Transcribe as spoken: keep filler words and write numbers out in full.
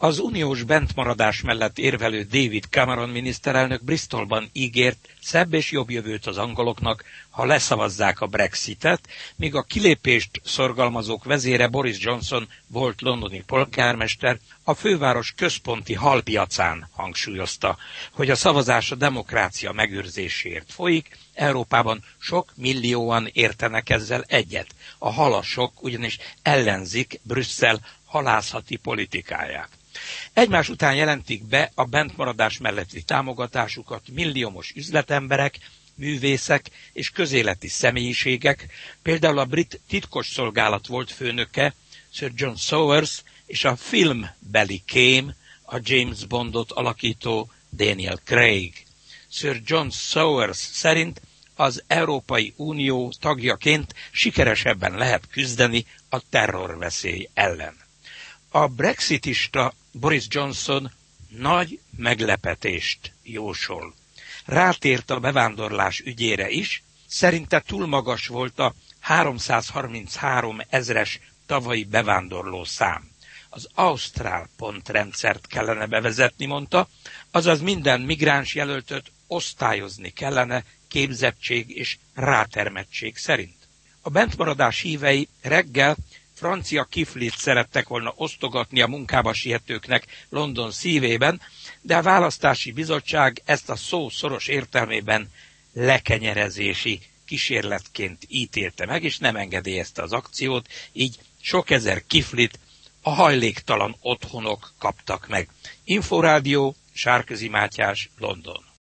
Az uniós bentmaradás mellett érvelő David Cameron miniszterelnök Bristolban ígért szebb és jobb jövőt az angoloknak, ha leszavazzák a Brexitet, míg a kilépést szorgalmazók vezére Boris Johnson volt londoni polgármester a főváros központi halpiacán hangsúlyozta, hogy a szavazás a demokrácia megőrzéséért folyik, Európában sok millióan értenek ezzel egyet. A halasok ugyanis ellenzik Brüsszel halászati politikáját. Egymás után jelentik be a bentmaradás melletti támogatásukat milliómos üzletemberek, művészek és közéleti személyiségek, például a brit titkosszolgálat volt főnöke, Sir John Sowers, és a filmbeli kém, a James Bondot alakító Daniel Craig. Sir John Sowers szerint az Európai Unió tagjaként sikeresebben lehet küzdeni a terrorveszély ellen. A brexitista Boris Johnson nagy meglepetést jósol. Rátért a bevándorlás ügyére is, szerinte túl magas volt a háromszázharminchárom ezres tavalyi bevándorló szám. Az ausztrál pontrendszert kellene bevezetni, mondta, azaz minden migráns jelöltöt osztályozni kellene képzettség és rátermettség szerint. A bentmaradás hívei reggel francia kiflit szerettek volna osztogatni a munkába sietőknek London szívében, de a választási bizottság ezt a szó szoros értelmében lekenyerezési kísérletként ítélte meg, és nem engedélyezte az akciót, így sok ezer kiflit a hajléktalan otthonok kaptak meg. Inforádió, Sárközi Mátyás, London.